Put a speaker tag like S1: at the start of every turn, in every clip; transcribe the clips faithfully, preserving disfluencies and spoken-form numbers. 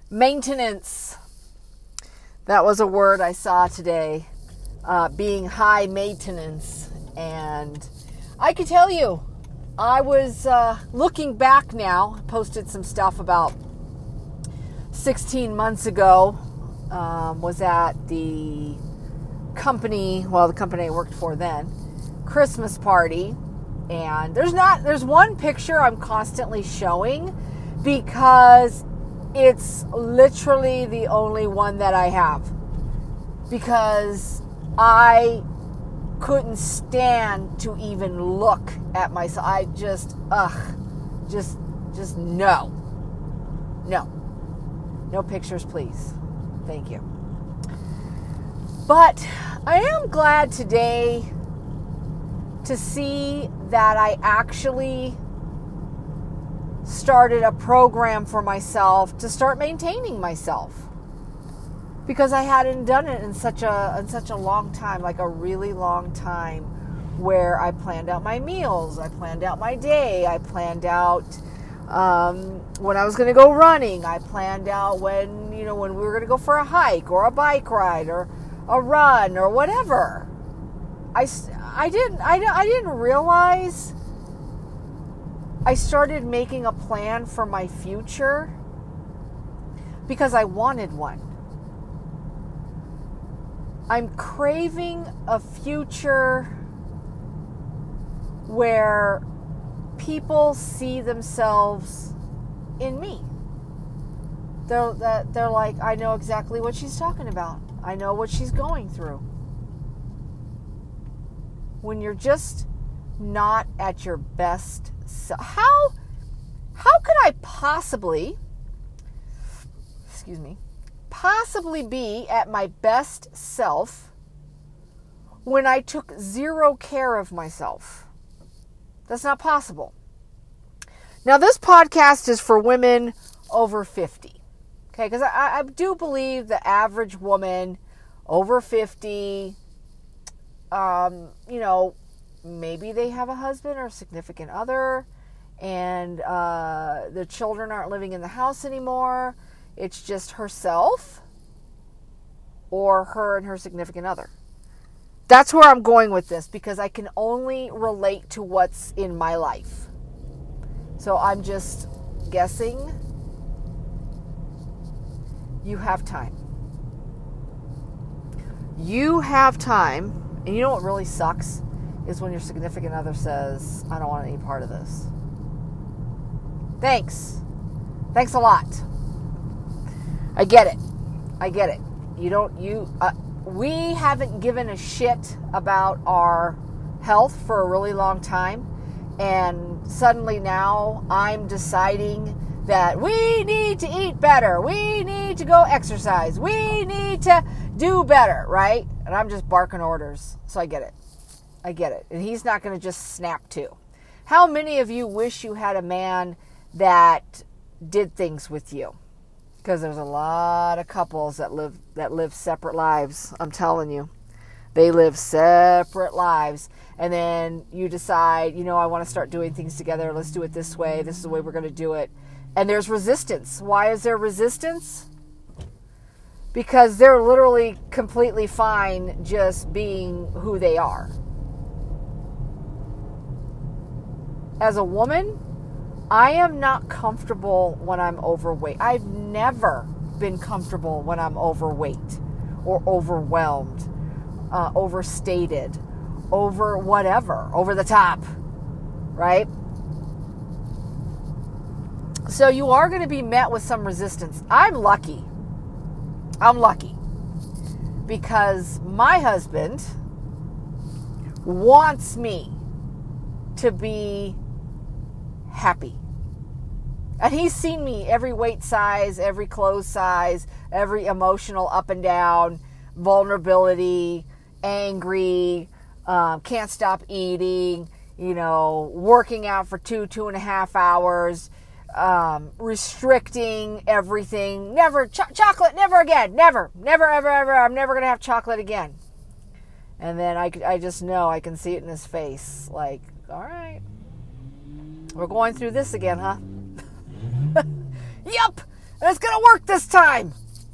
S1: Maintenance. That was a word I saw today. Uh, being high maintenance. And I can tell you, I was uh, looking back now, posted some stuff about sixteen months ago, um, was at the company, well, the company I worked for then, Christmas party. And there's not, there's one picture I'm constantly showing because it's literally the only one that I have. Because I couldn't stand to even look at myself. I just, ugh, just, just no. No. No pictures, please. Thank you. But I am glad today to see that I actually started a program for myself to start maintaining myself. Because I hadn't done it in such a in such a long time, like a really long time, where I planned out my meals, I planned out my day, I planned out um, when I was going to go running, I planned out when you know when we were going to go for a hike or a bike ride or a run or whatever. I, I didn't I, I didn't realize I started making a plan for my future because I wanted one. I'm craving a future where people see themselves in me. They're, they're like, I know exactly what she's talking about. I know what she's going through. When you're just not at your best self. How, how could I possibly, excuse me, possibly be at my best self when I took zero care of myself? That's not possible. Now, this podcast is for women over fifty. Okay, because I, I do believe the average woman over fifty, um, you know, maybe they have a husband or a significant other, and uh, the children aren't living in the house anymore. It's just herself or her and her significant other. That's where I'm going with this because I can only relate to what's in my life. So I'm just guessing you have time. You have time. And you know what really sucks is when your significant other says, I don't want any part of this. Thanks. Thanks a lot. I get it. I get it. You don't, you, uh, we haven't given a shit about our health for a really long time. And suddenly now I'm deciding that we need to eat better. We need to go exercise. We need to do better, right? And I'm just barking orders. So I get it. I get it. And he's not going to just snap to. How many of you wish you had a man that did things with you? Because there's a lot of couples that live that live separate lives. I'm telling you. They live separate lives. And then you decide, you know, I want to start doing things together. Let's do it this way. This is the way we're going to do it. And there's resistance. Why is there resistance? Because they're literally completely fine just being who they are. As a woman, I am not comfortable when I'm overweight. I've never been comfortable when I'm overweight or overwhelmed, uh, overstated, over whatever, over the top, right? So you are going to be met with some resistance. I'm lucky. I'm lucky because my husband wants me to be happy. And he's seen me every weight size, every clothes size, every emotional up and down, vulnerability, angry, um, can't stop eating, you know, working out for two, two and a half hours, um, restricting everything. Never, cho- chocolate, never again. Never, never, ever, ever. I'm never going to have chocolate again. And then I, I just know, I can see it in his face. Like, all right, we're going through this again, huh? Yup. And it's going to work this time.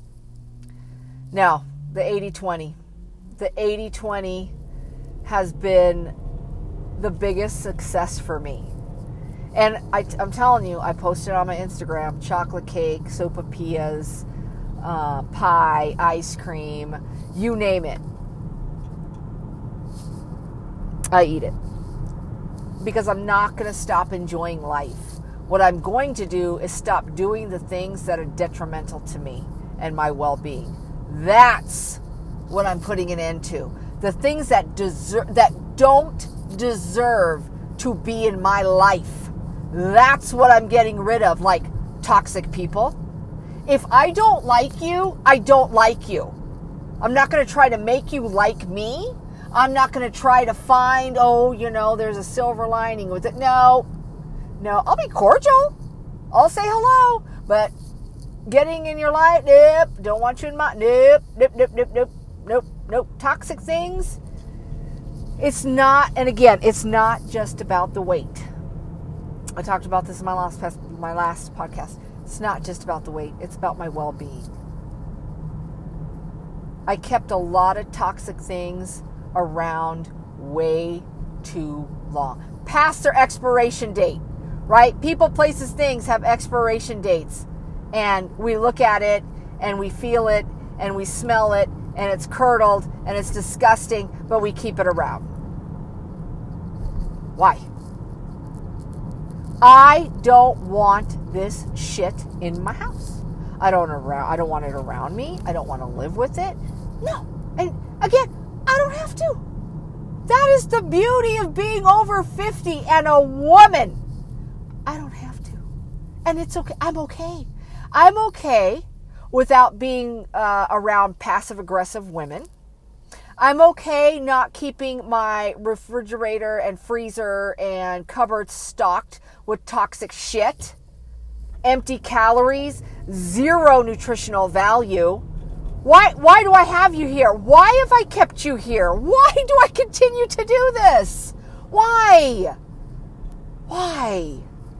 S1: Now, the eighty twenty. The eighty twenty has been the biggest success for me. And I, I'm telling you, I posted on my Instagram, chocolate cake, sopapillas, uh, pie, ice cream, you name it. I eat it. Because I'm not going to stop enjoying life. What I'm going to do is stop doing the things that are detrimental to me and my well-being. That's what I'm putting an end to. The things that deserve, that don't deserve to be in my life. That's what I'm getting rid of, like toxic people. If I don't like you, I don't like you. I'm not going to try to make you like me. I'm not going to try to find, oh, you know, there's a silver lining with it. No, no, I'll be cordial. I'll say hello, but getting in your life, nope, don't want you in my, nope, nope, nope, nope, nope, nope, nope. Toxic things, it's not, and again, it's not just about the weight. I talked about this in my last, my last podcast. It's not just about the weight. It's about my well-being. I kept a lot of toxic things around way too long. Past their expiration date, right? People, places, things have expiration dates. And we look at it, and we feel it, and we smell it, and it's curdled, and it's disgusting, but we keep it around. Why? I don't want this shit in my house. I don't around. I don't want it around me. I don't want to live with it. No. And again, I don't have to. That is the beauty of being over fifty and a woman. I don't have to. And it's okay. I'm okay. I'm okay without being uh, around passive-aggressive women. I'm okay not keeping my refrigerator and freezer and cupboard stocked with toxic shit, empty calories, zero nutritional value. Why, why do I have you here? Why have I kept you here? Why do I continue to do this? Why? Why?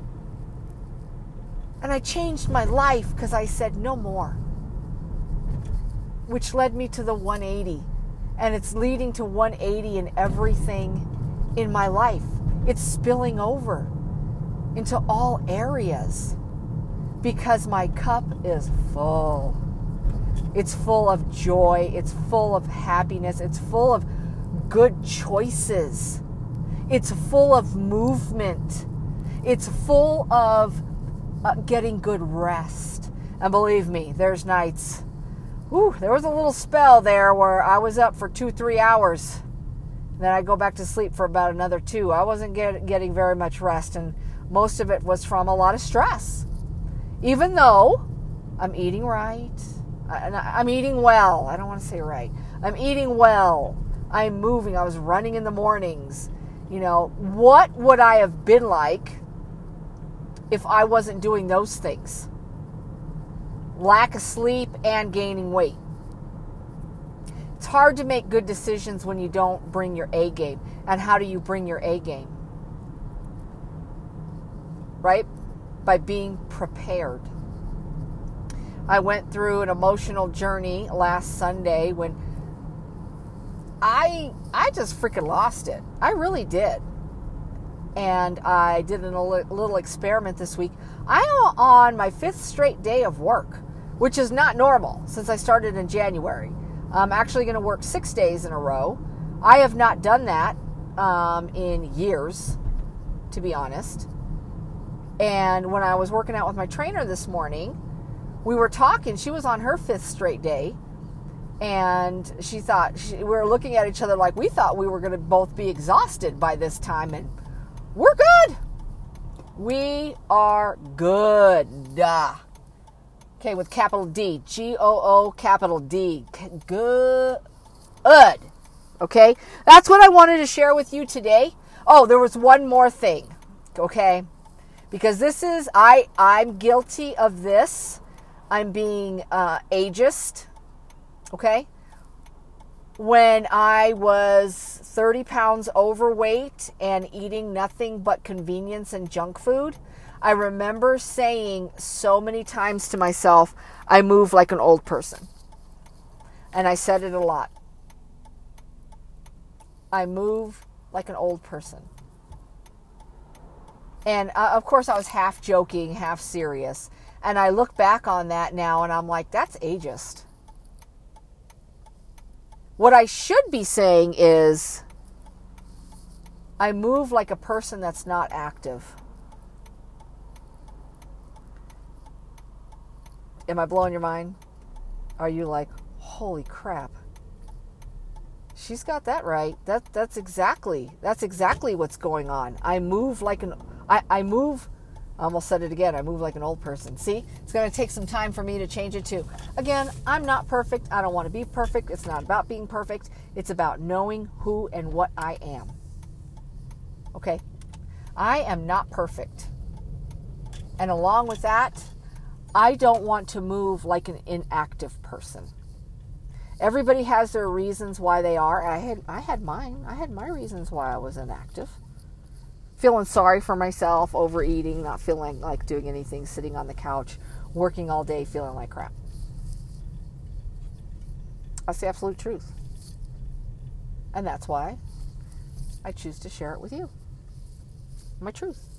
S1: And I changed my life because I said no more, which led me to the one eighty. And it's leading to one eighty in everything in my life. It's spilling over into all areas because my cup is full. It's full of joy. It's full of happiness. It's full of good choices. It's full of movement. It's full of uh, getting good rest. And believe me, there's nights. Whew, there was a little spell there where I was up for two, three hours. Then I go back to sleep for about another two. I wasn't get, getting very much rest, and most of it was from a lot of stress. Even though I'm eating right, I, I'm eating well. I don't want to say right. I'm eating well. I'm moving. I was running in the mornings. You know, what would I have been like if I wasn't doing those things? Lack of sleep and gaining weight. It's hard to make good decisions when you don't bring your A game. And how do you bring your A game? Right? By being prepared. I went through an emotional journey last Sunday when I I just freaking lost it. I really did. And I did a little experiment this week. I am on my fifth straight day of work, which is not normal since I started in January. I'm actually going to work six days in a row. I have not done that um, in years, to be honest. And when I was working out with my trainer this morning, we were talking. She was on her fifth straight day. And she thought, she, we were looking at each other like we thought we were going to both be exhausted by this time. And we're good. We are good. Duh. Okay, with capital D. G O O capital D. Good. Okay? That's what I wanted to share with you today. Oh, there was one more thing. Okay? Because this is, I, I'm guilty of this. I'm being uh, ageist. Okay? When I was thirty pounds overweight and eating nothing but convenience and junk food, I remember saying so many times to myself, I move like an old person. And I said it a lot. I move like an old person. And uh, of course I was half joking, half serious. And I look back on that now and I'm like, that's ageist. What I should be saying is, I move like a person that's not active. Am I blowing your mind? Are you like, holy crap? She's got that right. That that's exactly that's exactly what's going on. I move like an I, I move I almost said it again. I move like an old person. See, it's going to take some time for me to change it too. Again, I'm not perfect. I don't want to be perfect. It's not about being perfect. It's about knowing who and what I am. Okay? I am not perfect. And along with that, I don't want to move like an inactive person. Everybody has their reasons why they are. I had I had mine. I had my reasons why I was inactive. Feeling sorry for myself, overeating, not feeling like doing anything, sitting on the couch, working all day, feeling like crap. That's the absolute truth. And that's why I choose to share it with you. My truth.